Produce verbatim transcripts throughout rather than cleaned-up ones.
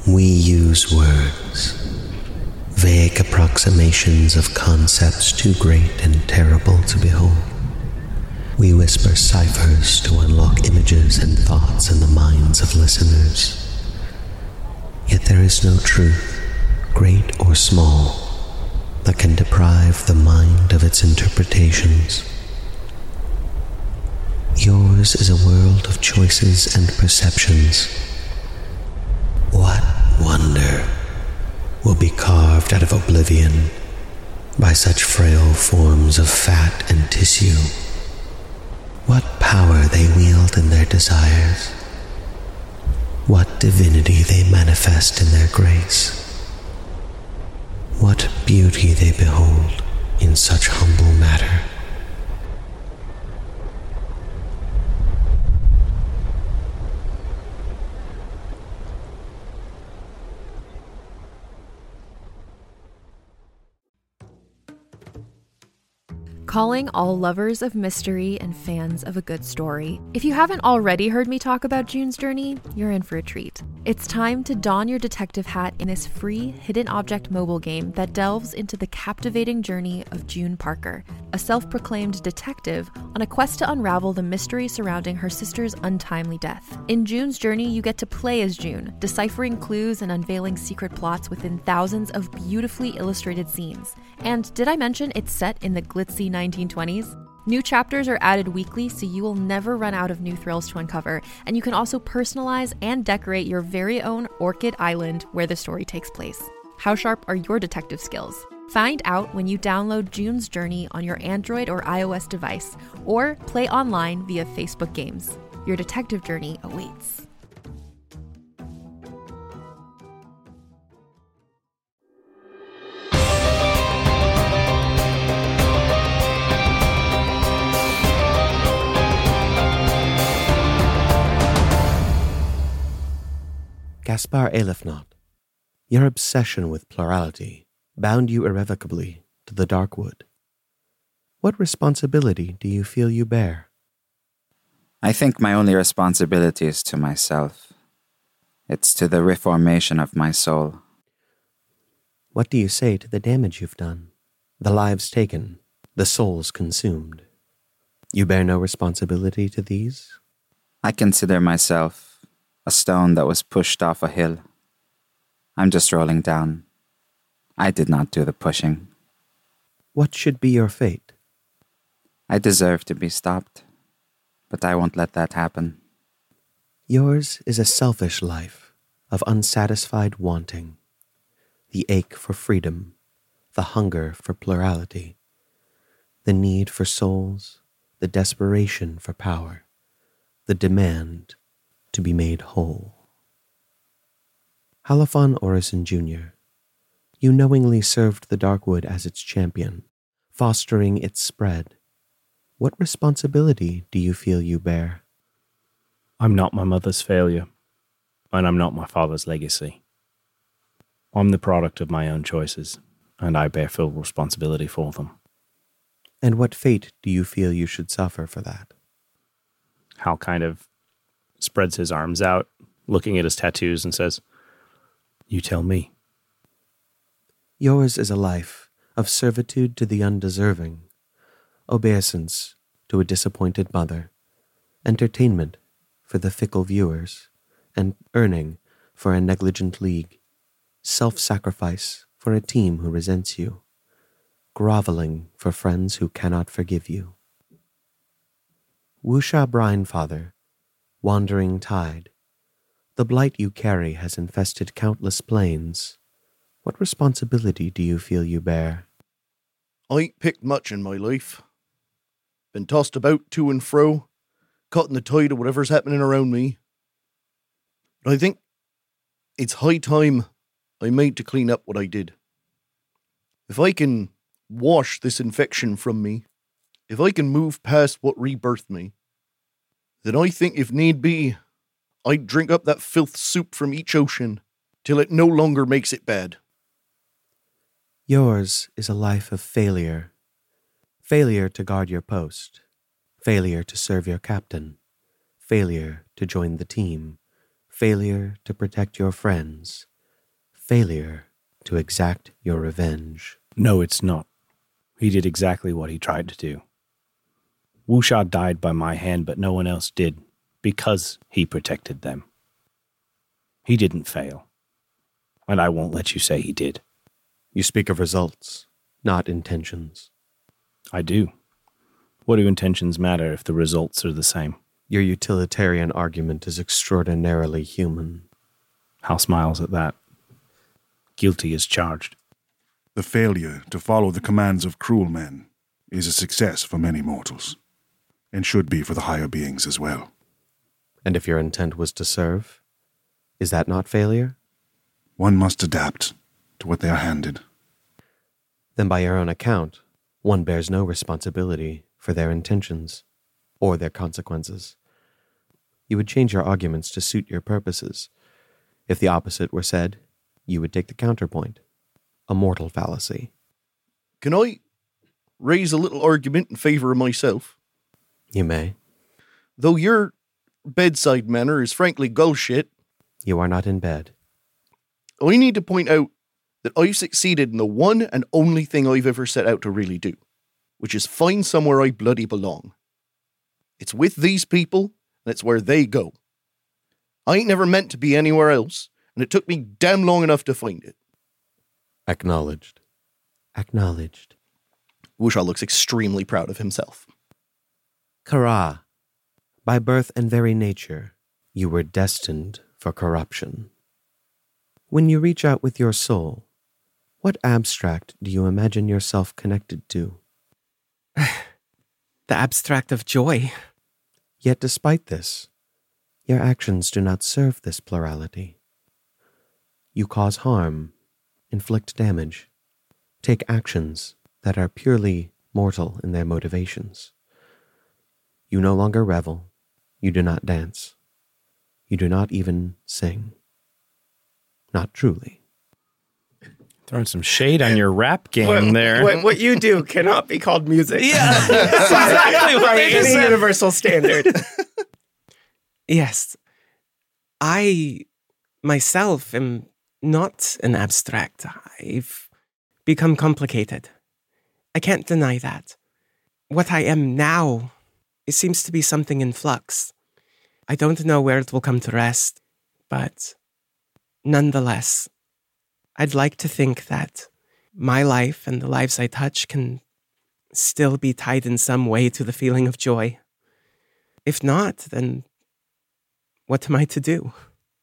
We use words, vague approximations of concepts too great and terrible to behold. We whisper ciphers to unlock images and thoughts in the minds of listeners. Yet there is no truth, great or small, that can deprive the mind of its interpretations. Yours is a world of choices and perceptions. What wonder will be carved out of oblivion by such frail forms of fat and tissue? What power they wield in their desires? What divinity they manifest in their grace? What beauty they behold in such humble matter? Calling all lovers of mystery and fans of a good story. If you haven't already heard me talk about June's Journey, you're in for a treat. It's time to don your detective hat in this free hidden object mobile game that delves into the captivating journey of June Parker, a self-proclaimed detective on a quest to unravel the mystery surrounding her sister's untimely death. In June's Journey, you get to play as June, deciphering clues and unveiling secret plots within thousands of beautifully illustrated scenes. And did I mention it's set in the glitzy nineteen twenties? New chapters are added weekly, so you will never run out of new thrills to uncover, and you can also personalize and decorate your very own Orchid Island where the story takes place. How sharp are your detective skills? Find out when you download June's Journey on your Android or iOS device, or play online via Facebook Games. Your detective journey awaits. Gaspar Elefnaut, your obsession with plurality bound you irrevocably to the Darkwood. What responsibility do you feel you bear? I think my only responsibility is to myself. It's to the reformation of my soul. What do you say to the damage you've done? The lives taken, the souls consumed. You bear no responsibility to these? I consider myself a stone that was pushed off a hill. I'm just rolling down. I did not do the pushing. What should be your fate? I deserve to be stopped, but I won't let that happen. Yours is a selfish life of unsatisfied wanting, the ache for freedom, the hunger for plurality, the need for souls, the desperation for power, the demand to be made whole. Halifon Orison Junior, you knowingly served the Darkwood as its champion, fostering its spread. What responsibility do you feel you bear? I'm not my mother's failure, and I'm not my father's legacy. I'm the product of my own choices, and I bear full responsibility for them. And what fate do you feel you should suffer for that? Hal kind of spreads his arms out, looking at his tattoos, and says, "You tell me." Yours is a life of servitude to the undeserving, obeisance to a disappointed mother, entertainment for the fickle viewers, and earning for a negligent league, self-sacrifice for a team who resents you, groveling for friends who cannot forgive you. Wusha Brinefather, wandering tide, the blight you carry has infested countless plains. What responsibility do you feel you bear? I ain't picked much in my life. Been tossed about to and fro, caught in the tide of whatever's happening around me. But I think it's high time I made to clean up what I did. If I can wash this infection from me, if I can move past what rebirthed me, then I think if need be, I'd drink up that filth soup from each ocean till it no longer makes it bad. Yours is a life of failure. Failure to guard your post. Failure to serve your captain. Failure to join the team. Failure to protect your friends. failure to exact your revenge. No, it's not. He did exactly what he tried to do. Wuxia died by my hand, but no one else did, because he protected them. He didn't fail. And I won't let you say he did. You speak of results, not intentions. I do. What do intentions matter if the results are the same? Your utilitarian argument is extraordinarily human. Hal smiles at that. Guilty as charged. The failure to follow the commands of cruel men is a success for many mortals, and should be for the higher beings as well. And if your intent was to serve, is that not failure? One must adapt to what they are handed. Then by your own account, one bears no responsibility for their intentions or their consequences. You would change your arguments to suit your purposes. If the opposite were said, you would take the counterpoint, a mortal fallacy. Can I raise a little argument in favor of myself? You may. Though your bedside manner is frankly bullshit, You are not in bed. I need to point out that I've succeeded in the one and only thing I've ever set out to really do, which is find somewhere I bloody belong. It's with these people, and it's where they go. I ain't never meant to be anywhere else, and it took me damn long enough to find it. Acknowledged. Acknowledged. Wuxia looks extremely proud of himself. Kara, by birth and very nature, you were destined for corruption. When you reach out with your soul, what abstract do you imagine yourself connected to? The abstract of joy. Yet despite this, your actions do not serve this plurality. You cause harm, inflict damage, take actions that are purely mortal in their motivations. You no longer revel, you do not dance, you do not even sing. Not truly. Throwing some shade on your rap game What, there. what, what you do cannot be called music. Yeah, that's exactly what By they just any said. universal standard. Yes. I myself am not an abstract. I've become complicated. I can't deny that. What I am now, it seems to be something in flux. I don't know where it will come to rest, but nonetheless, I'd like to think that my life and the lives I touch can still be tied in some way to the feeling of joy. If not, then what am I to do?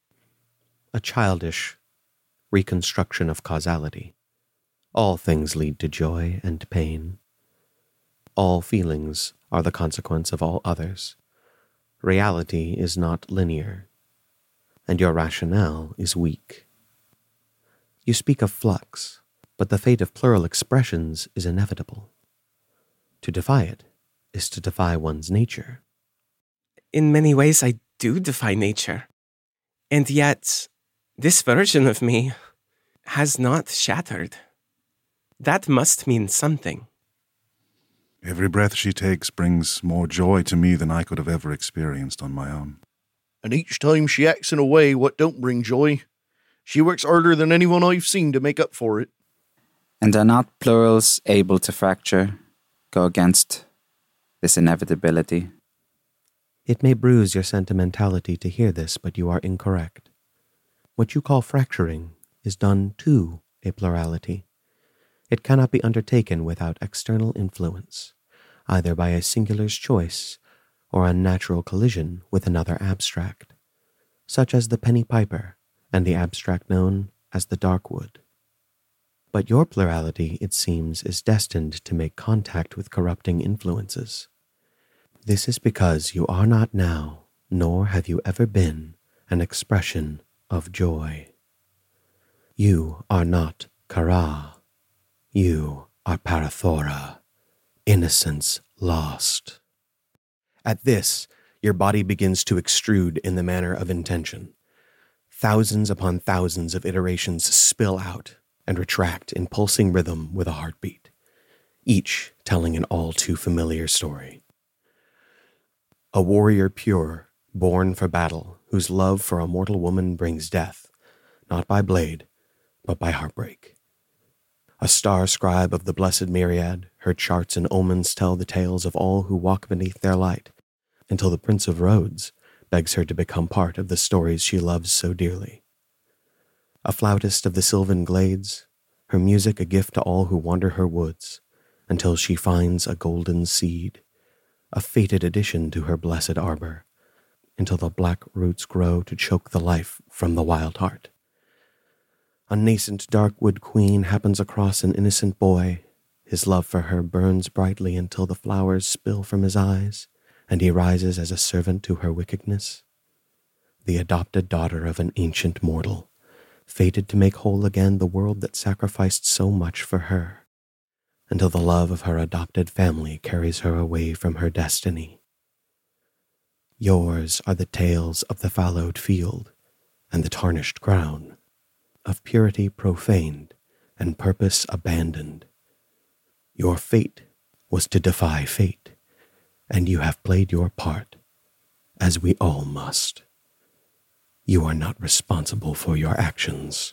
A childish reconstruction of causality. All things lead to joy and pain. All feelings are the consequence of all others. Reality is not linear, and your rationale is weak. You speak of flux, but the fate of plural expressions is inevitable. To defy it is to defy one's nature. In many ways, I do defy nature. And yet, this version of me has not shattered. That must mean something. Every breath she takes brings more joy to me than I could have ever experienced on my own. And each time she acts in a way what don't bring joy, she works harder than anyone I've seen to make up for it. And are not plurals able to fracture, go against this inevitability? It may bruise your sentimentality to hear this, but you are incorrect. What you call fracturing is done to a plurality. It cannot be undertaken without external influence, either by a singular's choice or unnatural collision with another abstract, such as the penny piper and the abstract known as the dark wood. But your plurality, it seems, is destined to make contact with corrupting influences. This is because you are not now, nor have you ever been, an expression of joy. You are not Kara. You are Parathora, innocence lost. At this, your body begins to extrude in the manner of intention. Thousands upon thousands of iterations spill out and retract in pulsing rhythm with a heartbeat, each telling an all too familiar story. A warrior pure, born for battle, whose love for a mortal woman brings death, not by blade, but by heartbreak. A star scribe of the blessed myriad, her charts and omens tell the tales of all who walk beneath their light, until the Prince of Rhodes begs her to become part of the stories she loves so dearly. A flautist of the sylvan glades, her music a gift to all who wander her woods, until she finds a golden seed, a fated addition to her blessed arbor, until the black roots grow to choke the life from the wild heart. A nascent darkwood queen happens across an innocent boy. His love for her burns brightly until the flowers spill from his eyes, and he rises as a servant to her wickedness. The adopted daughter of an ancient mortal, fated to make whole again the world that sacrificed so much for her, until the love of her adopted family carries her away from her destiny. Yours are the tales of the fallowed field and the tarnished crown, of purity profaned and purpose abandoned. Your fate was to defy fate, and you have played your part, as we all must. You are not responsible for your actions.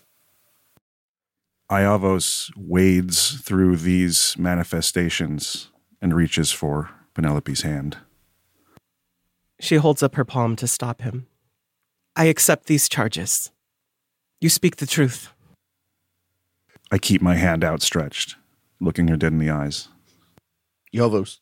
Iavos wades through these manifestations and reaches for Penelope's hand. She holds up her palm to stop him. I accept these charges. You speak the truth. I keep my hand outstretched, looking her dead in the eyes. Iavos,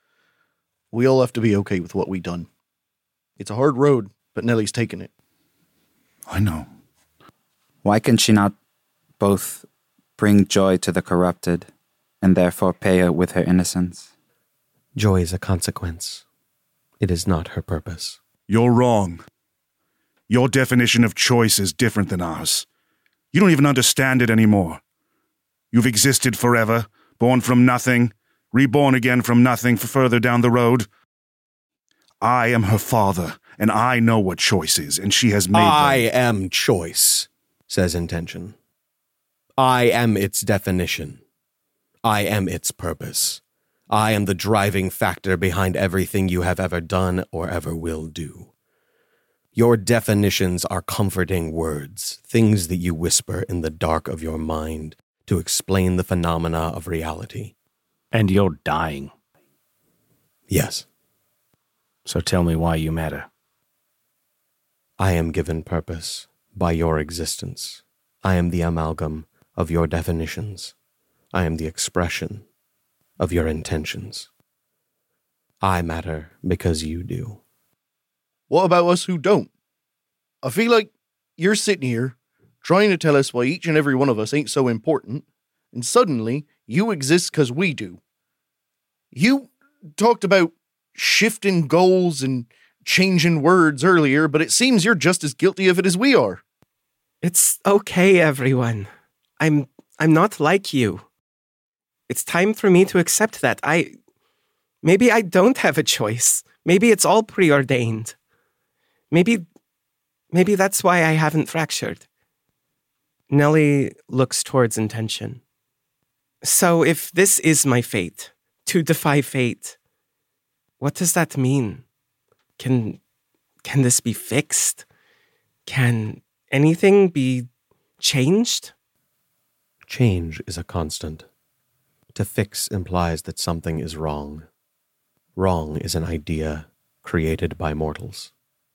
we all have to be okay with what we done. It's a hard road, but Nellie's taken it. I know. Why can she not both bring joy to the corrupted and therefore pay her with her innocence? Joy is a consequence. It is not her purpose. You're wrong. Your definition of choice is different than ours. You don't even understand it anymore. You've existed forever, born from nothing, reborn again from nothing for further down the road. I am her father, and I know what choice is, and she has made I them. am choice, says intention. I am its definition. I am its purpose. I am the driving factor behind everything you have ever done or ever will do. Your definitions are comforting words, things that you whisper in the dark of your mind to explain the phenomena of reality. And you're dying. Yes. So tell me why you matter. I am given purpose by your existence. I am the amalgam of your definitions. I am the expression of your intentions. I matter because you do. What about us who don't? I feel like you're sitting here trying to tell us why each and every one of us ain't so important, and suddenly you exist because we do. You talked about shifting goals and changing words earlier, but it seems you're just as guilty of it as we are. It's okay, everyone. I'm I'm not like you. It's time for me to accept that. I maybe I don't have a choice. Maybe it's all preordained. Maybe maybe that's why I haven't fractured. Nellie looks towards intention. So if this is my fate, to defy fate, what does that mean? Can can this be fixed? Can anything be changed? Change is a constant. To fix implies that something is wrong. Wrong is an idea created by mortals.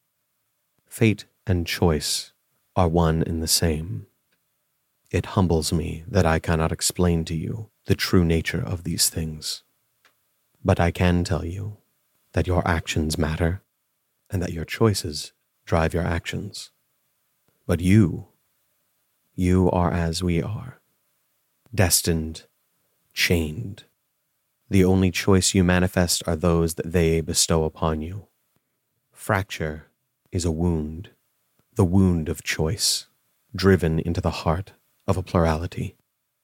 Fate and choice are one and the same. It humbles me that I cannot explain to you the true nature of these things. But I can tell you that your actions matter and that your choices drive your actions. But you, you are as we are, destined, chained. The only choice you manifest are those that they bestow upon you. Fracture is a wound, the wound of choice, driven into the heart of a plurality.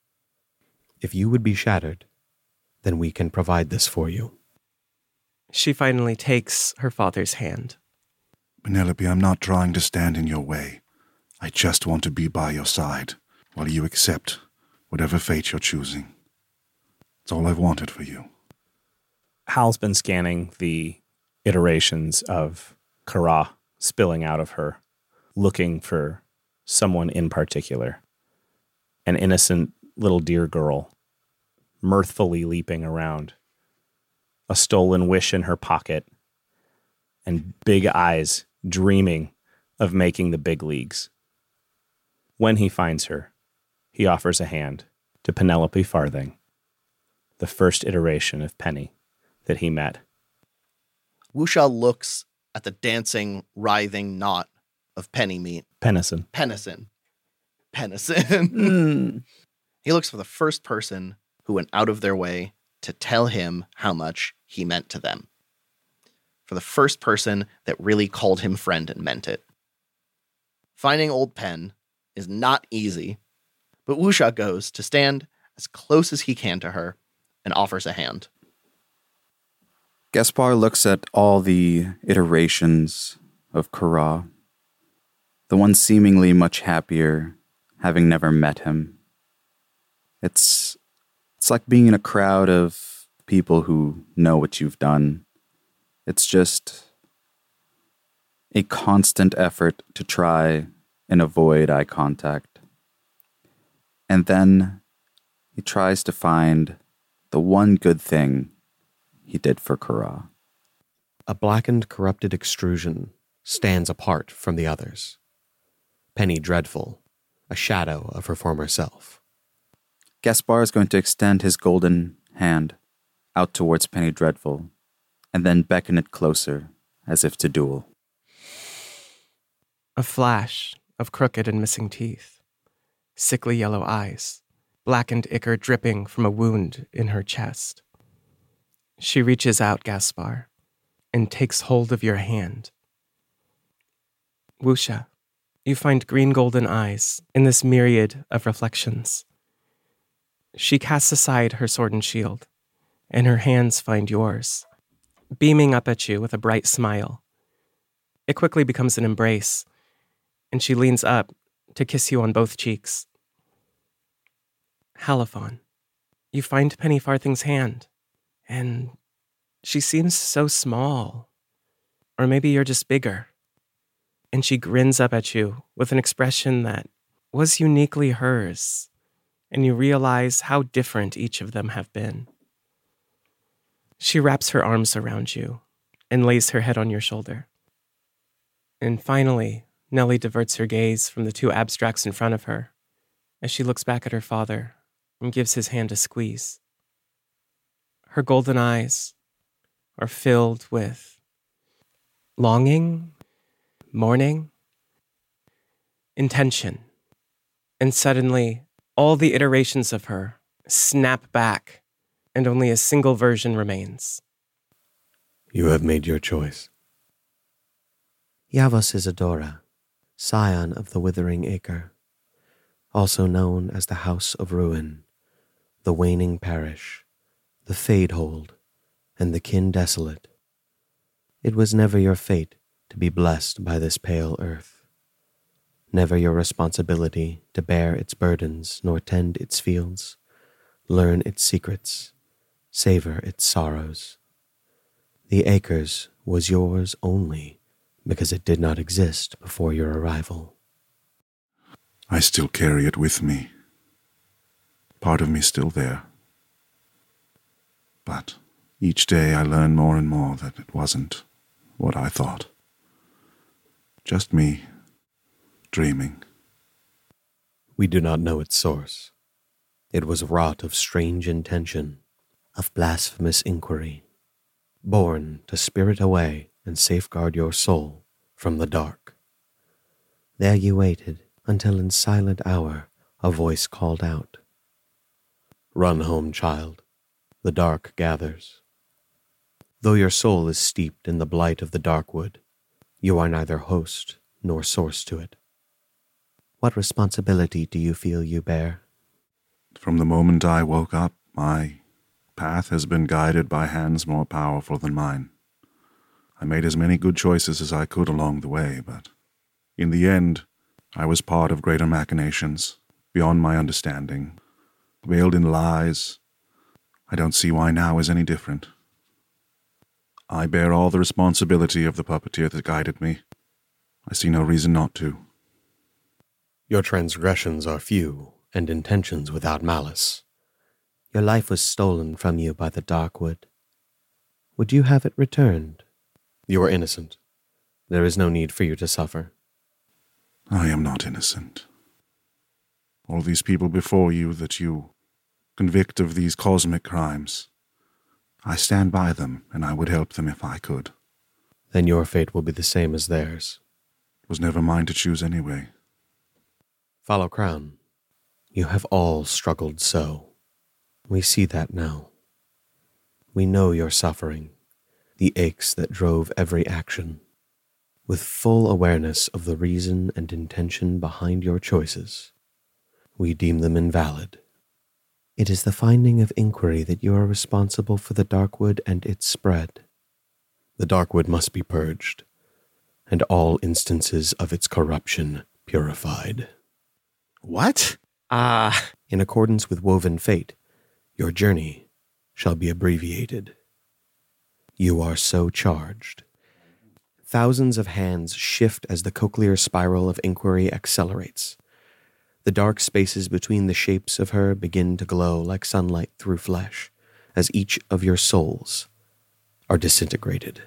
If you would be shattered, then we can provide this for you. She finally takes her father's hand. Penelope, I'm not trying to stand in your way. I just want to be by your side while you accept whatever fate you're choosing. It's all I've wanted for you. Hal's been scanning the iterations of Kara spilling out of her, looking for someone in particular. an innocent little deer girl, mirthfully leaping around, a stolen wish in her pocket, and big eyes dreaming of making the big leagues. When he finds her, he offers a hand to Penelope Farthing, the first iteration of Penny that he met. Wuxia looks at the dancing, writhing knot of penny meat. Pennison. Pennison. Pennison. Mm. He looks for the first person who went out of their way to tell him how much he meant to them. For the first person that really called him friend and meant it. Finding Old Pen is not easy, but Wuxia goes to stand as close as he can to her and offers a hand. Gaspar looks at all the iterations of Kara, the one seemingly much happier, having never met him. It's it's like being in a crowd of people who know what you've done. It's just a constant effort to try and avoid eye contact. And then he tries to find the one good thing he did for Kara. A blackened, corrupted extrusion stands apart from the others. Penny Dreadful, a shadow of her former self. Gaspar is going to extend his golden hand out towards Penny Dreadful, and then beckon it closer, as if to duel. A flash of crooked and missing teeth, sickly yellow eyes, blackened ichor dripping from a wound in her chest. She reaches out, Gaspar, and takes hold of your hand. Wuxia, you find green golden eyes in this myriad of reflections. She casts aside her sword and shield, and her hands find yours, beaming up at you with a bright smile. It quickly becomes an embrace, and she leans up to kiss you on both cheeks. Haliphon, you find Penny Farthing's hand, and she seems so small. Or maybe you're just bigger. And she grins up at you with an expression that was uniquely hers, and you realize how different each of them have been. She wraps her arms around you and lays her head on your shoulder. And finally, Nellie diverts her gaze from the two abstracts in front of her as she looks back at her father and gives his hand a squeeze. Her golden eyes are filled with longing, mourning, intention, and suddenly all the iterations of her snap back and only a single version remains. You have made your choice. Yavos Isadora, scion of the Withering Acre, also known as the House of Ruin, the Waning Parish, the Fadehold, and the Kin Desolate. It was never your fate to be blessed by this pale earth, never your responsibility to bear its burdens nor tend its fields, learn its secrets, savor its sorrows. The acres was yours only because it did not exist before your arrival. I still carry it with me. Part of me still there. But each day I learn more and more that it wasn't what I thought. Just me, dreaming. We do not know its source. It was wrought of strange intention, of blasphemous inquiry, born to spirit away and safeguard your soul from the dark. There you waited until in silent hour a voice called out, "Run home, child. The dark gathers." Though your soul is steeped in the blight of the darkwood, you are neither host nor source to it. What responsibility do you feel you bear? From the moment I woke up, my path has been guided by hands more powerful than mine. I made as many good choices as I could along the way, but in the end, I was part of greater machinations, beyond my understanding, veiled in lies. I don't see why now is any different. I bear all the responsibility of the puppeteer that guided me. I see no reason not to. Your transgressions are few and intentions without malice. Your life was stolen from you by the Darkwood. Would you have it returned? You are innocent. There is no need for you to suffer. I am not innocent. All these people before you that you convict of these cosmic crimes, I stand by them, and I would help them if I could. Then your fate will be the same as theirs. It was never mine to choose anyway. Follow Crown. You have all struggled so. We see that now. We know your suffering, the aches that drove every action. With full awareness of the reason and intention behind your choices, we deem them invalid. It is the finding of inquiry that you are responsible for the Darkwood and its spread. The Darkwood must be purged, and all instances of its corruption purified. What? Ah. Uh, In accordance with woven fate, your journey shall be abbreviated. You are so charged. Thousands of hands shift as the cochlear spiral of inquiry accelerates. The dark spaces between the shapes of her begin to glow like sunlight through flesh, as each of your souls are disintegrated.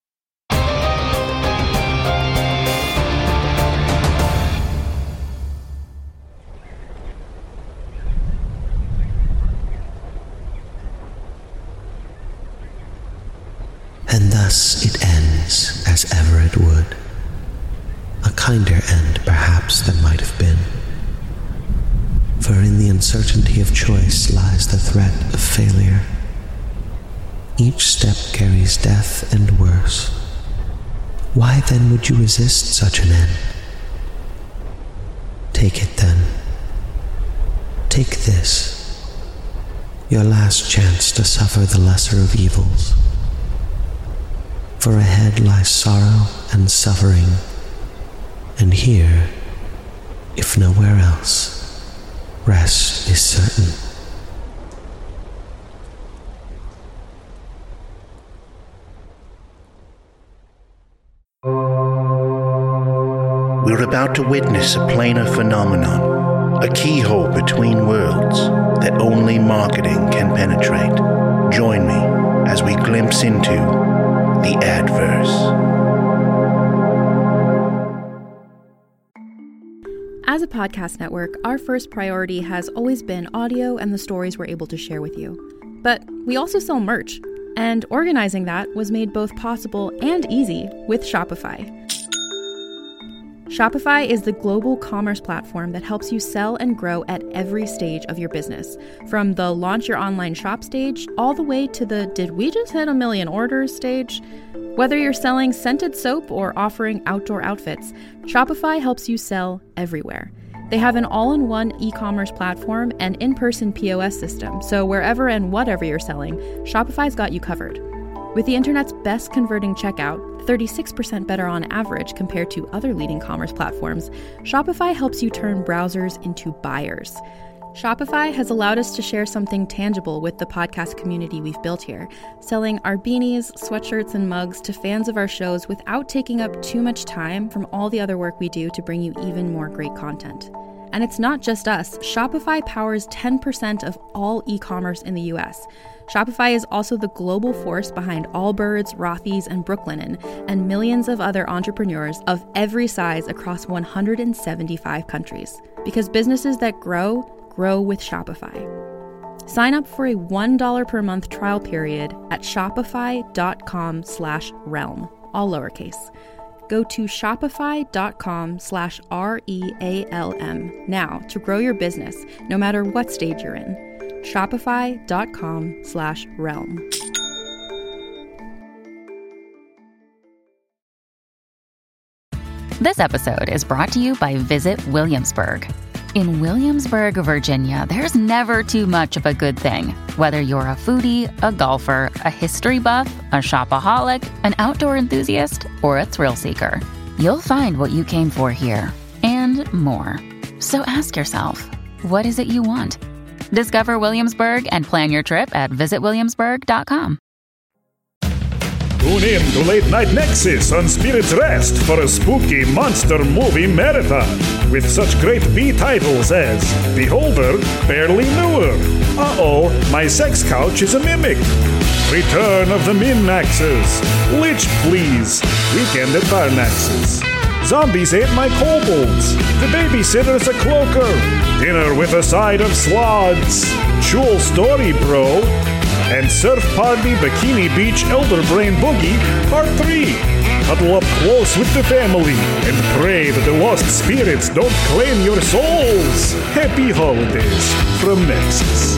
And thus it ends as ever it would. A kinder end, perhaps, than might have been. For in the uncertainty of choice lies the threat of failure. Each step carries death and worse. Why then would you resist such an end? Take it then. Take this, your last chance to suffer the lesser of evils. For ahead lies sorrow and suffering, and here, if nowhere else, rest is certain. We're about to witness a planar phenomenon, a keyhole between worlds that only marketing can penetrate. Join me as we glimpse into the Adverse. As a podcast network, our first priority has always been audio and the stories we're able to share with you. But we also sell merch, and organizing that was made both possible and easy with Shopify. Shopify is the global commerce platform that helps you sell and grow at every stage of your business, from the launch your online shop stage all the way to the did we just hit a million orders stage. Whether you're selling scented soap or offering outdoor outfits, Shopify helps you sell everywhere. They have an all-in-one e-commerce platform and in-person P O S system, so wherever and whatever you're selling, Shopify's got you covered. With the internet's best converting checkout, thirty-six percent better on average compared to other leading commerce platforms, Shopify helps you turn browsers into buyers. Shopify has allowed us to share something tangible with the podcast community we've built here, selling our beanies, sweatshirts, and mugs to fans of our shows without taking up too much time from all the other work we do to bring you even more great content. And it's not just us. Shopify powers ten percent of all e-commerce in the U S. Shopify is also the global force behind Allbirds, Rothy's, and Brooklinen, and millions of other entrepreneurs of every size across one hundred seventy-five countries. Because businesses that grow, grow with Shopify. Sign up for a one dollar per month trial period at shopify.com slash realm, all lowercase. Go to shopify.com slash R-E-A-L-M now to grow your business, no matter what stage you're in. Shopify.com slash realm. This episode is brought to you by Visit Williamsburg. In Williamsburg, Virginia, there's never too much of a good thing. Whether you're a foodie, a golfer, a history buff, a shopaholic, an outdoor enthusiast, or a thrill seeker, you'll find what you came for here and more. So ask yourself, what is it you want? Discover Williamsburg and plan your trip at visit williamsburg dot com. Tune in to Late Night Nexus on Spirit's Rest for a spooky monster movie marathon with such great B titles as Beholder, Barely Knew Her, Uh-oh, My Sex Couch is a Mimic, Return of the Min-Maxes, Lich Please, Weekend at Barnax's, Zombies Ate My Kobolds, The Babysitter's a Cloaker, Dinner with a Side of Slods, Jewel Story Bro, and Surf Party Bikini Beach Elder Brain Boogie Part three. Huddle up close with the family and pray that the lost spirits don't claim your souls. Happy holidays from Nexus.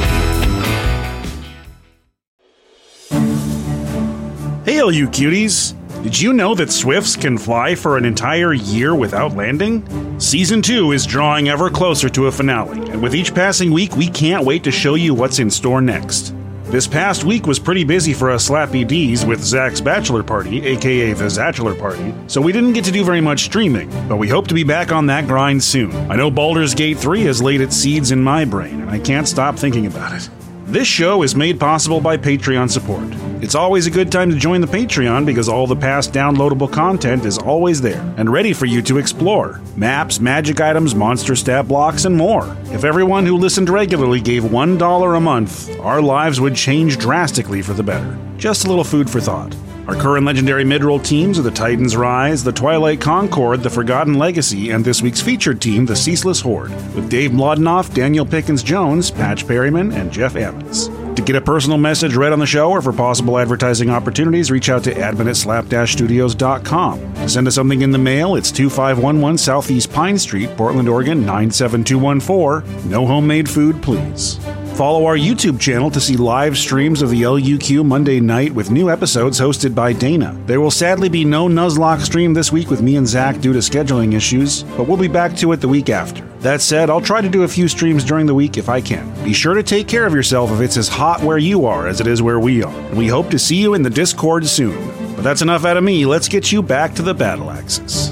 Hey, all you cuties! Did you know that Swifts can fly for an entire year without landing? Season two is drawing ever closer to a finale, and with each passing week, we can't wait to show you what's in store next. This past week was pretty busy for us Slappy D's with Zach's Bachelor Party, aka the Zatchelor Party, so we didn't get to do very much streaming, but we hope to be back on that grind soon. I know Baldur's Gate three has laid its seeds in my brain, and I can't stop thinking about it. This show is made possible by Patreon support. It's always a good time to join the Patreon because all the past downloadable content is always there and ready for you to explore. Maps, magic items, monster stat blocks, and more. If everyone who listened regularly gave one dollar a month, our lives would change drastically for the better. Just a little food for thought. Our current legendary mid-roll teams are the Titans Rise, the Twilight Concord, the Forgotten Legacy, and this week's featured team, the Ceaseless Horde, with Dave Mlodinoff, Daniel Pickens-Jones, Patch Perryman, and Jeff Ammons. To get a personal message read on the show or for possible advertising opportunities, reach out to admin at slap dash studios dot com. To send us something in the mail, it's two five one one Southeast Pine Street, Portland, Oregon nine seven two one four. No homemade food, please. Follow our YouTube channel to see live streams of the L U Q Monday night with new episodes hosted by Dana. There will sadly be no Nuzlocke stream this week with me and Zach due to scheduling issues, but we'll be back to it the week after. That said, I'll try to do a few streams during the week if I can. Be sure to take care of yourself if it's as hot where you are as it is where we are, and we hope to see you in the Discord soon. But that's enough out of me, let's get you back to the battle axis.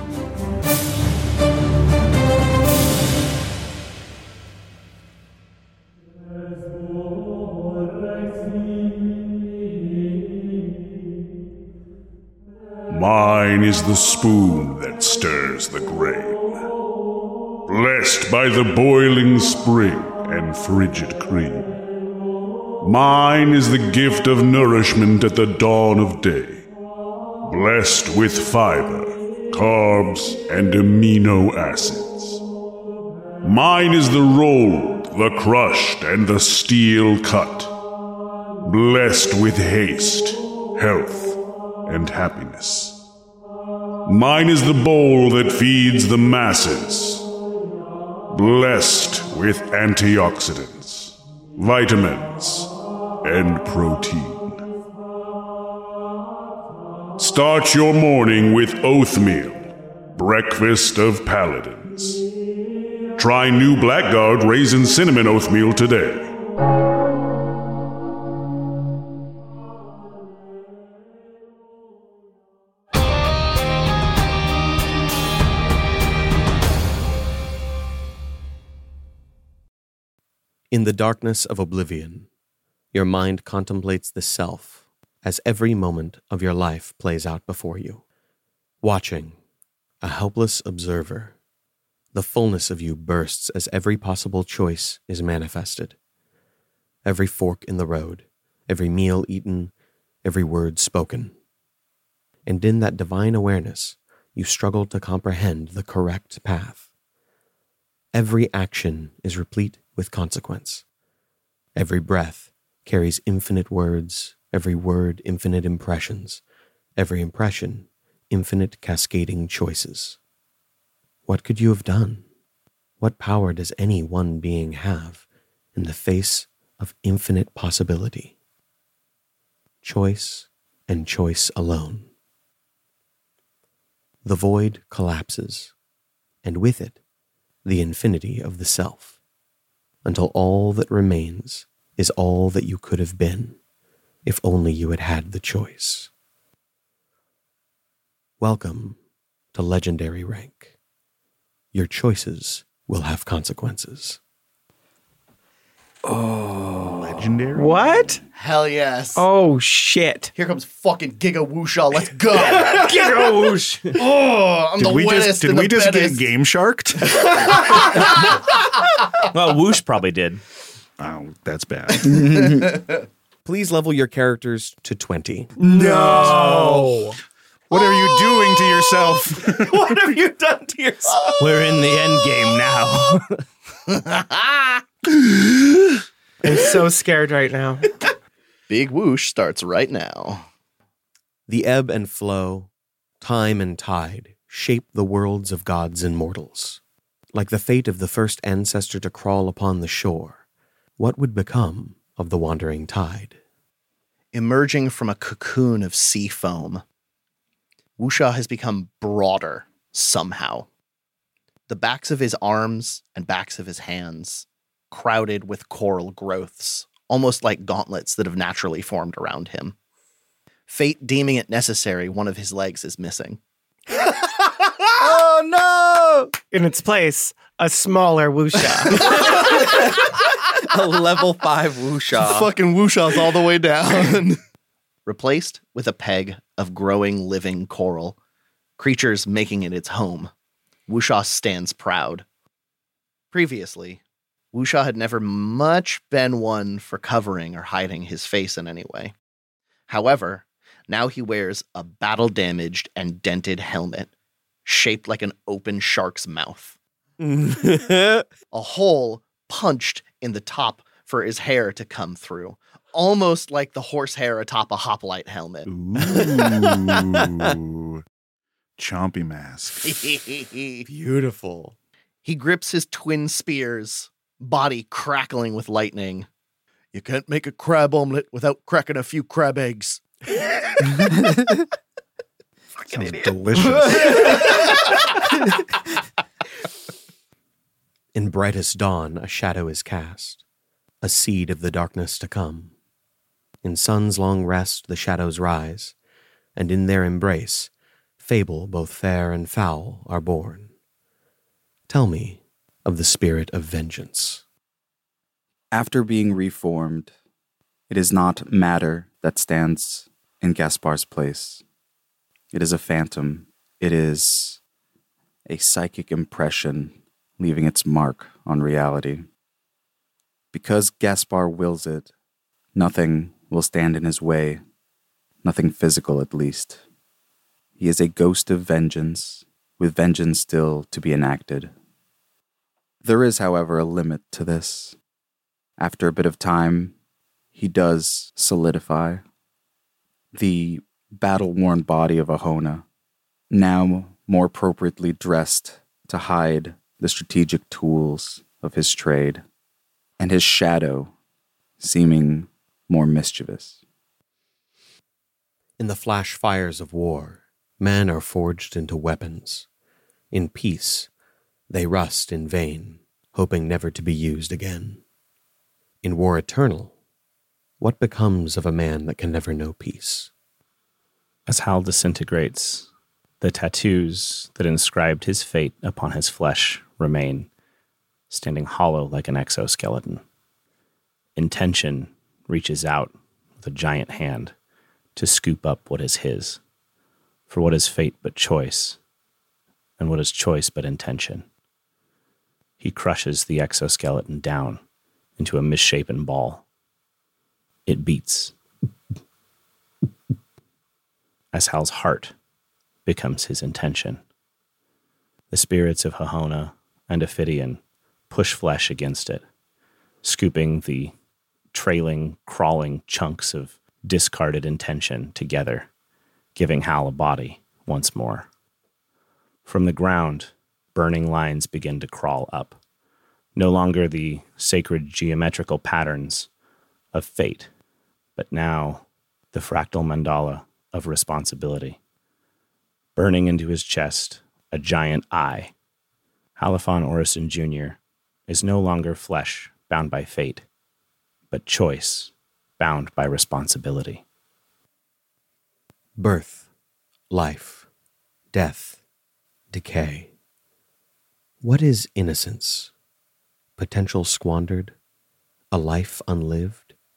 Mine is the spoon that stirs the grain, blessed by the boiling spring and frigid cream. Mine is the gift of nourishment at the dawn of day, blessed with fiber, carbs, and amino acids. Mine is the rolled, the crushed, and the steel cut, blessed with haste, health, and happiness. Mine is the bowl that feeds the masses, blessed with antioxidants, vitamins, and protein. Start your morning with oatmeal, breakfast of paladins. Try new Blackguard Raisin Cinnamon Oatmeal today. In the darkness of oblivion, your mind contemplates the self as every moment of your life plays out before you. Watching, a helpless observer, the fullness of you bursts as every possible choice is manifested. Every fork in the road, every meal eaten, every word spoken. And in that divine awareness, you struggle to comprehend the correct path. Every action is replete with consequence. Every breath carries infinite words, every word infinite impressions, every impression infinite cascading choices. What could you have done? What power does any one being have in the face of infinite possibility? Choice and choice alone. The void collapses, and with it, the infinity of the self, until all that remains is all that you could have been if only you had had the choice. Welcome to Legendary Rank. Your choices will have consequences. Oh, legendary? What? Hell yes. Oh, shit. Here comes fucking Giga Wooshaw. Let's go. Giga whoosh. Oh, I'm Did the we wettest just, did and we the just bettest. get game sharked? Well, Whoosh probably did. Oh, that's bad. Please level your characters to twenty. No. What are you doing to yourself? What have you done to yourself? We're in the end game now. I'm so scared right now. Big Whoosh starts right now. The ebb and flow, time and tide shape the worlds of gods and mortals. Like the fate of the first ancestor to crawl upon the shore, what would become of the wandering tide? Emerging from a cocoon of sea foam, Wooshaw has become broader somehow. The backs of his arms and backs of his hands crowded with coral growths, almost like gauntlets that have naturally formed around him. Fate deeming it necessary, one of his legs is missing. Oh no! In its place, a smaller Wooshaw. A level five Wooshaw. Fucking Wooshaw's all the way down. Replaced with a peg of growing living coral, creatures making it its home, Wooshaw stands proud. Previously, Wooshaw had never much been one for covering or hiding his face in any way. However, now he wears a battle-damaged and dented helmet, shaped like an open shark's mouth. A hole punched in the top for his hair to come through, almost like the horsehair atop a hoplite helmet. Ooh. Chompy mask. Beautiful. He grips his twin spears, body crackling with lightning. You can't make a crab omelet without cracking a few crab eggs. Sounds delicious. In brightest dawn, a shadow is cast, a seed of the darkness to come. In sun's long rest, the shadows rise, and in their embrace, fable both fair and foul are born. Tell me of the spirit of vengeance. After being reformed, it is not matter that stands in Gaspar's place. It is a phantom. It is a psychic impression leaving its mark on reality. Because Gaspar wills it, nothing will stand in his way, nothing physical at least. He is a ghost of vengeance, with vengeance still to be enacted. There is, however, a limit to this. After a bit of time, he does solidify. The battle-worn body of Ahona, now more appropriately dressed to hide the strategic tools of his trade, and his shadow seeming more mischievous. In the flash fires of war, men are forged into weapons. In peace, they rust in vain, hoping never to be used again. In war eternal, what becomes of a man that can never know peace? As Hal disintegrates, the tattoos that inscribed his fate upon his flesh remain, standing hollow like an exoskeleton. Intention reaches out with a giant hand to scoop up what is his. For what is fate but choice, and what is choice but intention? He crushes the exoskeleton down into a misshapen ball. It beats as Hal's heart becomes his intention. The spirits of Ahona and Ophidian push flesh against it, scooping the trailing, crawling chunks of discarded intention together, giving Hal a body once more. From the ground, burning lines begin to crawl up, no longer the sacred geometrical patterns of fate, but now the fractal mandala of responsibility. Burning into his chest, a giant eye. Halifon Orison Junior is no longer flesh bound by fate, but choice bound by responsibility. Birth, life, death, decay. What is innocence? Potential squandered? A life unlived?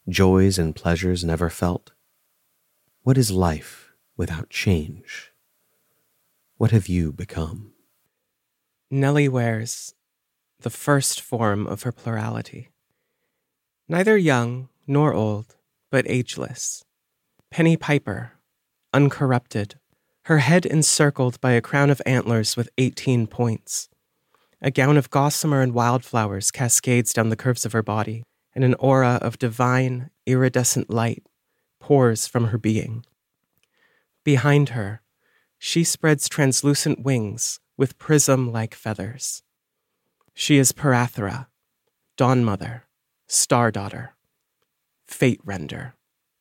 joys and pleasures never felt? What is life without change? What have you become? Nellie wears the first form of her plurality. Neither young nor old, but ageless. Penny Piper, uncorrupted, her head encircled by a crown of antlers with eighteen points. A gown of gossamer and wildflowers cascades down the curves of her body, and an aura of divine, iridescent light pours from her being. Behind her, she spreads translucent wings with prism-like feathers. She is Parathra, Dawn Mother, Star Daughter, Fate Render.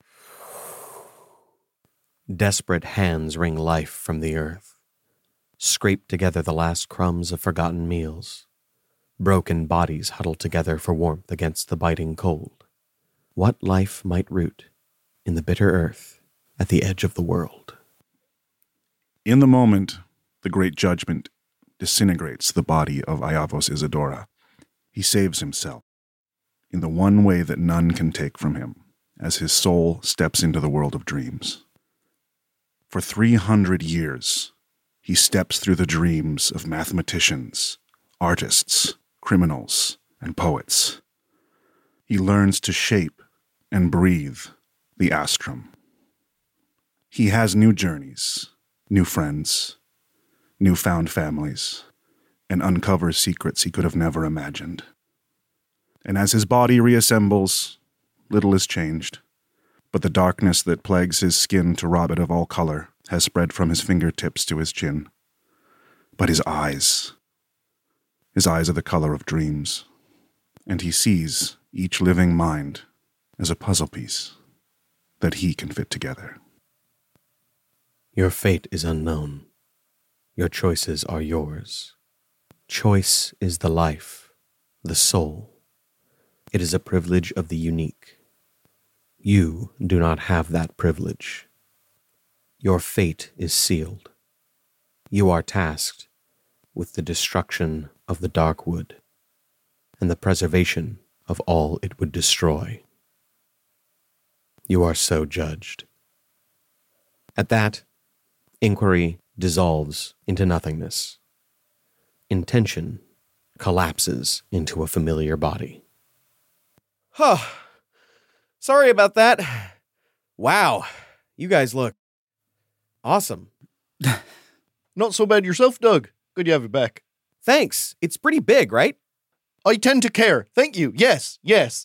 Desperate hands wring life from the earth, scrape together the last crumbs of forgotten meals. Broken bodies huddle together for warmth against the biting cold. What life might root in the bitter earth at the edge of the world? In the moment, the great judgment disintegrates the body of Iavos Isidora. He saves himself in the one way that none can take from him, as his soul steps into the world of dreams. For three hundred years, he steps through the dreams of mathematicians, artists, criminals, and poets. He learns to shape and breathe the astrum. He has new journeys, new friends, newfound families, and uncovers secrets he could have never imagined. And as his body reassembles, little is changed, but the darkness that plagues his skin to rob it of all color has spread from his fingertips to his chin. But his eyes, his eyes are the color of dreams, and he sees each living mind as a puzzle piece that he can fit together. Your fate is unknown. Your choices are yours. Choice is the life, the soul. It is a privilege of the unique. You do not have that privilege. Your fate is sealed. You are tasked with the destruction of the dark wood and the preservation of all it would destroy. You are so judged. At that, inquiry dissolves into nothingness. Intention collapses into a familiar body. Huh. Sorry about that. Wow. You guys look awesome. Not so bad yourself, Doug. Good you have it back. Thanks. It's pretty big, right? I tend to care. Thank you. Yes, yes.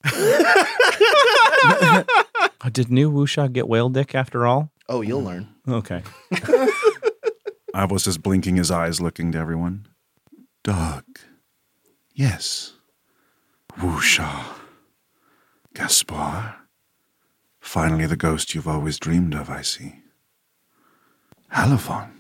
Did new Wuxia get whale dick after all? Oh, you'll learn. Okay. Iavos is blinking his eyes, looking to everyone. Doug. Yes. Wuxia. Gaspar. Finally the ghost you've always dreamed of, I see. Halavon.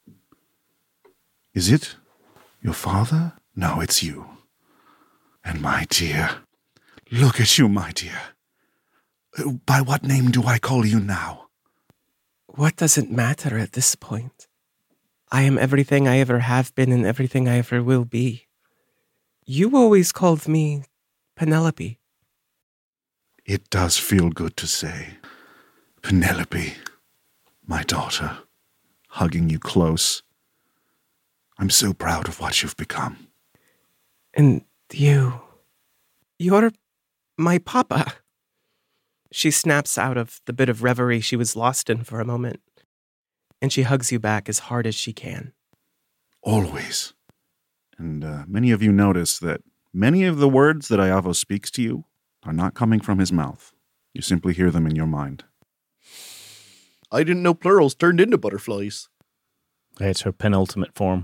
Is it your father? No, it's you. And my dear, look at you, my dear. By what name do I call you now? What does it matter at this point? I am everything I ever have been and everything I ever will be. You always called me Penelope. It does feel good to say, Penelope, my daughter, hugging you close. I'm so proud of what you've become. And you, you're my papa. She snaps out of the bit of reverie she was lost in for a moment, and she hugs you back as hard as she can. Always. And uh, many of you notice that many of the words that Iavos speaks to you are not coming from his mouth. You simply hear them in your mind. I didn't know plurals turned into butterflies. It's her penultimate form.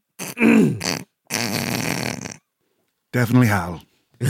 Definitely Hal.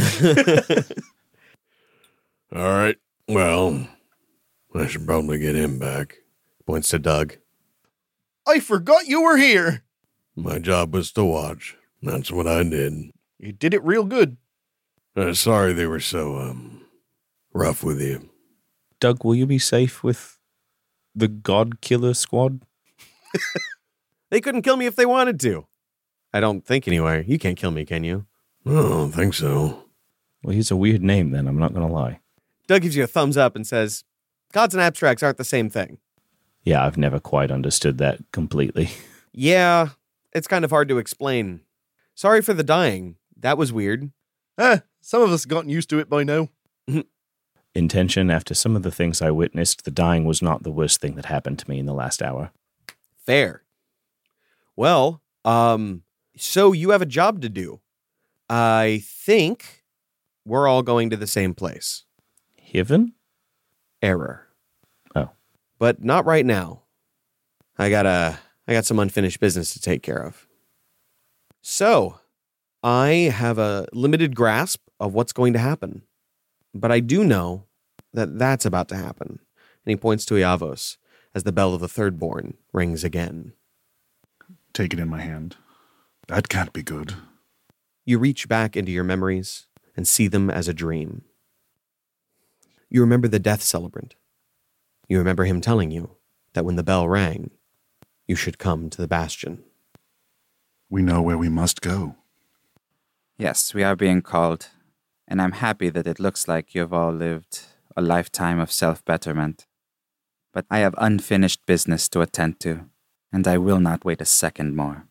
All right. Well, I should probably get him back. Points to Doug. I forgot you were here. My job was to watch. That's what I did. You did it real good. Uh, sorry they were so, um, rough with you. Doug, will you be safe with the God Killer Squad? They couldn't kill me if they wanted to. I don't think anyway. You can't kill me, can you? I don't think so. Well, he's a weird name then, I'm not going to lie. Doug gives you a thumbs up and says, gods and abstracts aren't the same thing. Yeah, I've never quite understood that completely. Yeah, it's kind of hard to explain. Sorry for the dying. That was weird. Eh, some of us have gotten used to it by now. Intention, after some of the things I witnessed, the dying was not the worst thing that happened to me in the last hour. Fair. Well, um, so you have a job to do. I think we're all going to the same place. Heaven? Error. Oh. But not right now. I got a, I got some unfinished business to take care of. So, I have a limited grasp of what's going to happen. But I do know that that's about to happen. And he points to Iavos as the bell of the third born rings again. Take it in my hand. That can't be good. You reach back into your memories and see them as a dream. You remember the death celebrant. You remember him telling you that when the bell rang, you should come to the bastion. We know where we must go. Yes, we are being called. And I'm happy that it looks like you've all lived a lifetime of self-betterment. But I have unfinished business to attend to, and I will not wait a second more.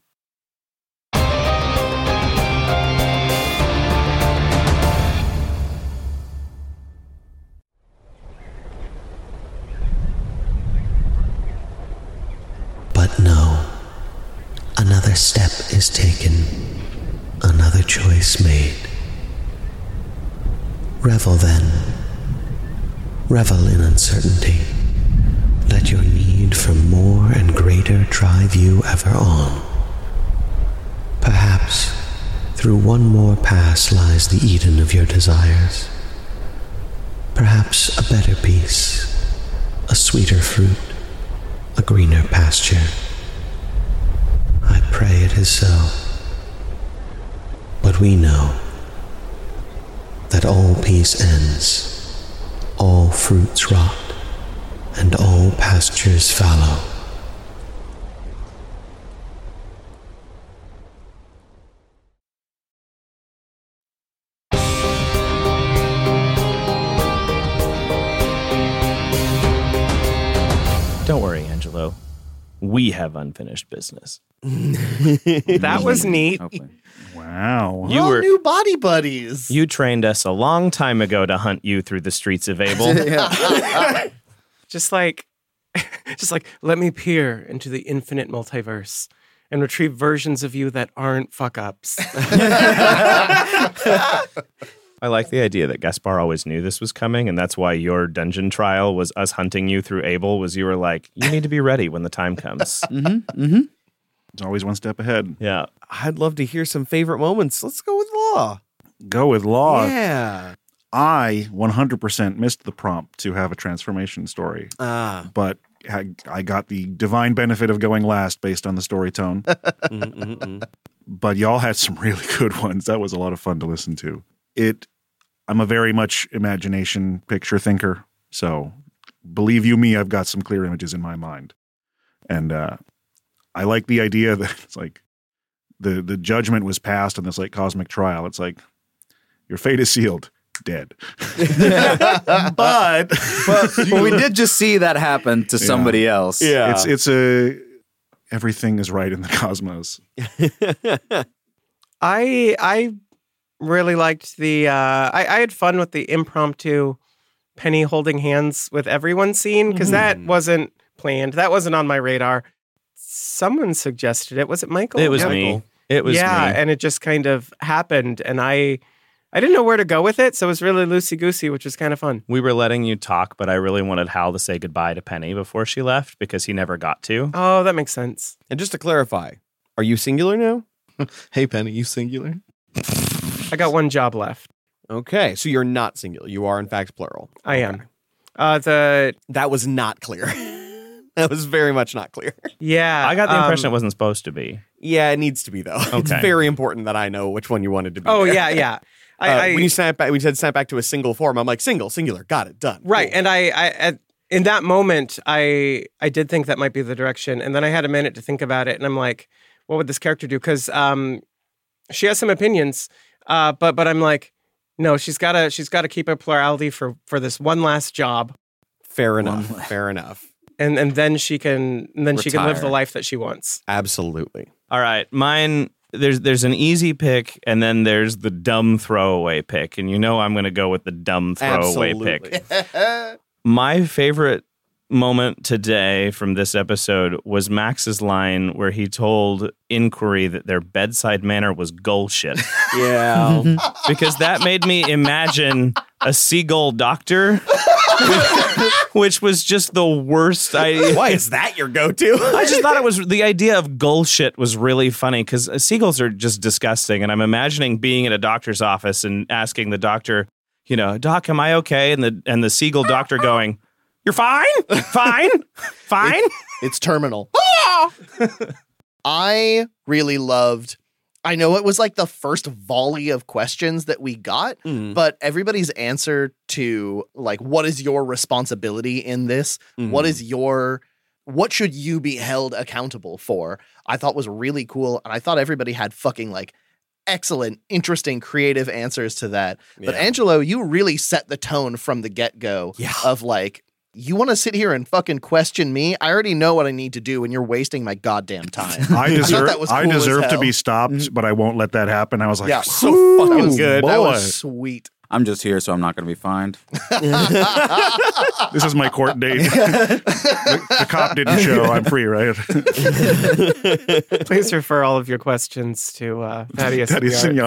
But no, another step is taken, another choice made. Revel then. Revel in uncertainty. Let your need for more and greater drive you ever on. Perhaps through one more pass lies the Eden of your desires. Perhaps a better peace, a sweeter fruit, a greener pasture. I pray it is so. But we know that all peace ends, all fruits rot, and all pastures fallow. Don't worry, Angelo. We have unfinished business. That was neat. Wow. You were new body buddies. You trained us a long time ago to hunt you through the streets of Abel. Just like, just like, let me peer into the infinite multiverse and retrieve versions of you that aren't fuck ups. I like the idea that Gaspar always knew this was coming, and that's why your dungeon trial was us hunting you through Abel, was you were like, you need to be ready when the time comes. mm-hmm, mm-hmm. It's always one step ahead. Yeah. I'd love to hear some favorite moments. Let's go with Law. Go with Law. Yeah. I one hundred percent missed the prompt to have a transformation story. Ah. But I, I got the divine benefit of going last based on the story tone. Mm-mm-mm. But y'all had some really good ones. That was a lot of fun to listen to. It, I'm a very much imagination picture thinker. So believe you me, I've got some clear images in my mind. And uh, I like the idea that it's like the, the judgment was passed on this like cosmic trial. It's like, your fate is sealed. Dead. but, but but we did just see that happen to Yeah. somebody else. Yeah. It's it's a everything is right in the cosmos. I I really liked the uh, I, I had fun with the impromptu Penny holding hands with everyone scene because that wasn't planned. That wasn't on my radar. Someone suggested it. Was it Michael? It was Yeah. me. It was yeah, me. and it just kind of happened, and I I didn't know where to go with it, so it was really loosey goosey, which was kind of fun. We were letting you talk, but I really wanted Hal to say goodbye to Penny before she left because he never got to. Oh, that makes sense. And just to clarify, are you singular now? Hey, Penny, you singular? I got one job left. Okay, so you're not singular. You are, in fact, plural. I am. Uh, the That was not clear. That was very much not clear. yeah, I got the impression um, it wasn't supposed to be. Yeah, it needs to be, though. It's Okay. very important that I know which one you wanted to be. Oh there. yeah, yeah. I, Uh, I when you snap back, when you said snap back to a single form, I'm like single, singular, got it, done. right, Cool. and I, I at, in that moment, I I did think that might be the direction, and then I had a minute to think about it, and I'm like, what would this character do? Because um, she has some opinions, uh, but but I'm like, No, she's gotta she's gotta keep a plurality for, for this one last job. Fair enough. Fair enough. And and then she can and then she can live Retire. the life that she wants. Absolutely. All right, mine. There's there's an easy pick, and then there's the dumb throwaway pick, and you know I'm going to go with the dumb throwaway Absolutely. pick. My favorite moment today from this episode was Max's line where he told Inquiry that their bedside manner was bullshit. Yeah. Because that made me imagine a seagull doctor, which was just the worst idea. Why is that your go-to? I just thought it was the idea of gull shit was really funny because seagulls are just disgusting. And I'm imagining being in a doctor's office and asking the doctor, you know, Doc, am I okay? And the and the seagull doctor going, you're fine, fine, fine. It, it's terminal. I really loved. I know it was like the first volley of questions that we got, Mm. but everybody's answer to like, what is your responsibility in this? Mm. What is your, what should you be held accountable for? I thought was really cool. And I thought everybody had fucking like excellent, interesting, creative answers to that. But Yeah. Angelo, you really set the tone from the get-go Yeah. of like, you want to sit here and fucking question me? I already know what I need to do, and you're wasting my goddamn time. I deserve, that was I cool as deserve to hell. be stopped, but I won't let that happen. I was like, Yeah. So "Whew, fucking good. That boy." was sweet. I'm just here, so I'm not going to be fined. This is my court date. the, the cop didn't show. I'm free, right? Please refer all of your questions to uh, Thaddeus. Thaddeus Signard.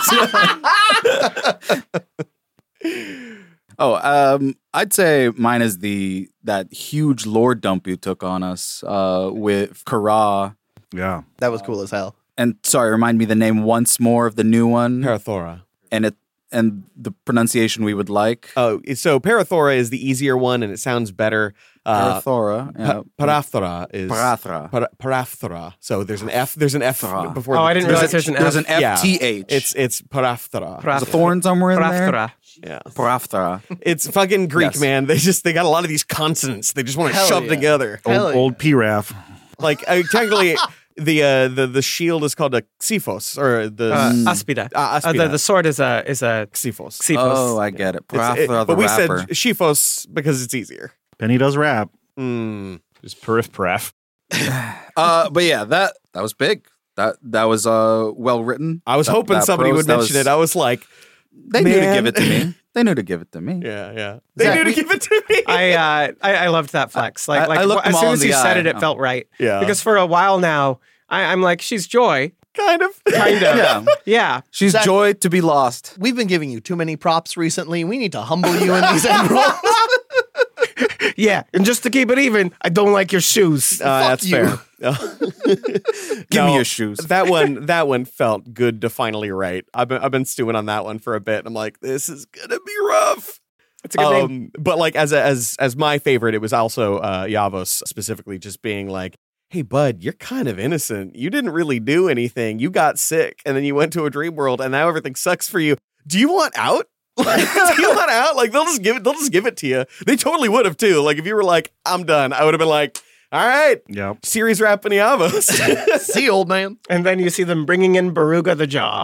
Signard. Oh, um, I'd say mine is the that huge lore dump you took on us uh, with Kara. Yeah. That was cool as hell. And sorry, remind me the name once more of the new one. Parathora. And it and the pronunciation we would like. Oh, so Parathora is the easier one, and it sounds better. Uh, Parathora. Yeah. Pa- Parathora is Parathora. Para- Parathora. So there's an F. There's an F Parathora. before. Oh, the, I didn't realize there's an F. There's an Yeah. F T H. It's it's Parathora. There's a thorn somewhere in there. Parathora. Yeah. Parathora. It's fucking Greek, Yes. man. They just they got a lot of these consonants. They just want to Hell shove yeah. together. Old, Hell yeah. old P R A F. Like uh, technically, the uh, the the shield is called a Xephos or the Uh, Mm. Aspida. Ah, Uh, the, Aspida. the sword is a is a Xephos. Xephos. Oh, I get it. It's- Parathora, it- the but we rapper. said Xephos because it's easier. Penny does rap. Mm. Just perif peraf. uh, but yeah, that that was big. That that was uh well written. I was That- hoping that somebody prose, would that mention was- it. I was like, They knew to Man. give it to me. They knew to give it to me. yeah, yeah. They Zach, knew to we- give it to me. I, uh, I I loved that flex. Like I- like I looked as them soon all as in you the said eye. it, it Oh. felt right. Yeah. Because for a while now, I, I'm like, she's Joy. kind of. Kind of. Yeah. Yeah. She's Zach- joy to be lost. We've been giving you too many props recently. We need to humble you in these end rolls. Yeah. And just to keep it even, I don't like your shoes. Uh, Fuck that's you. fair. Give me your shoes. That one, that one felt good to finally write. I've been, I've been stewing on that one for a bit. I'm like, this is gonna be rough. It's a good name. Um, but like as a, as as my favorite, it was also uh, Yavos specifically, just being like, "Hey, bud, you're kind of innocent. You didn't really do anything. You got sick, and then you went to a dream world, and now everything sucks for you. Do you want out? Like, do you want out? Like, they'll just give it. They'll just give it to you. They totally would have too. Like, if you were like, I'm done, I would have been like, all right, Yeah. series wrap in Yavos. See, old man. And then you see them bringing in Baruga the Jaw.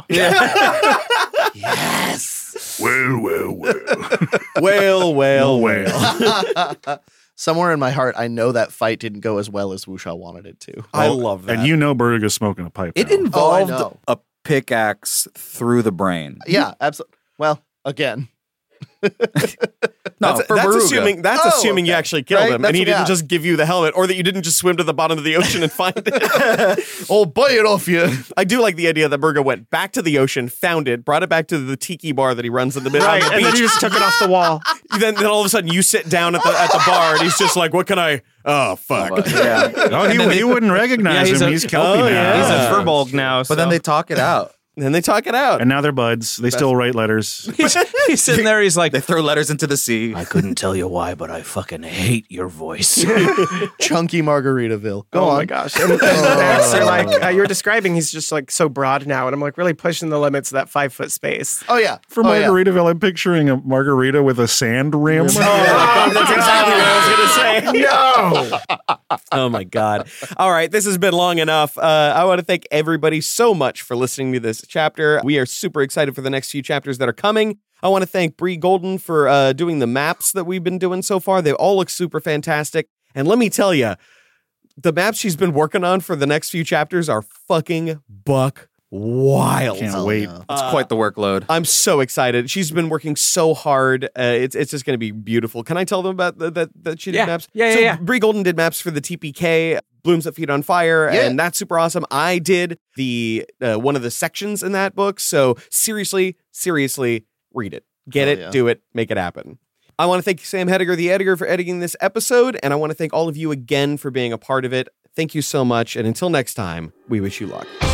Yes. Well, well, well. Whale, whale, Well. Somewhere in my heart, I know that fight didn't go as well as Wuxia wanted it to. I love that. And you know Berga's smoking a pipe. It now. involved Oh, know. a pickaxe through the brain. Yeah, absolutely. Well, again. No, that's, for that's Baruga. assuming that's Oh, assuming you okay. actually killed Right? him, That's and he what- didn't yeah. just give you the helmet, or that you didn't just swim to the bottom of the ocean and find it. Oh, buy it off you. I do like the idea that Berga went back to the ocean, found it, brought it back to the tiki bar that he runs in the middle Right. of the And then beach. you just took it off the wall. then, then all of a sudden you sit down at the at the bar, and he's just like, "What can I? Oh fuck." Yeah. Oh, he, he wouldn't recognize Yeah, he's him. a- he's Kelpie oh, now. yeah. He's Yeah. a furbolg now. But then they talk it out. Then they talk it out. And now they're buds. They still write letters. he's, he's sitting there. He's like, They throw letters into the sea. I couldn't tell you why, but I fucking hate your voice. Chunky Margaritaville. Go oh on. my gosh. And, and Max are like, uh, you're describing, he's just like so broad now. And I'm like really pushing the limits of that five foot space. Oh, yeah. For oh, yeah. Margaritaville, I'm picturing a margarita with a sand rim. Oh, that's exactly what I was gonna say. No. Oh my God. All right. This has been long enough. Uh, I want to thank everybody so much for listening to this chapter. We are super excited for the next few chapters that are coming. I want to thank Bree Golden for uh, doing the maps that we've been doing so far. They all look super fantastic. And let me tell you, the maps she's been working on for the next few chapters are fucking buck wild. Can't wait. no. It's quite the workload. I'm so excited. She's been working so hard. Uh, it's it's just going to be beautiful. Can I tell them about the, that that she did Yeah. maps? Yeah, yeah, so yeah. Bree Golden did maps for the T P K, Blooms That Feed on Fire, Yeah. and that's super awesome. I did the uh, one of the sections in that book. So seriously, seriously, read it. Get Oh, it, yeah. do it, make it happen. I want to thank Sam Hediger, the editor, for editing this episode, and I want to thank all of you again for being a part of it. Thank you so much, and until next time, we wish you luck.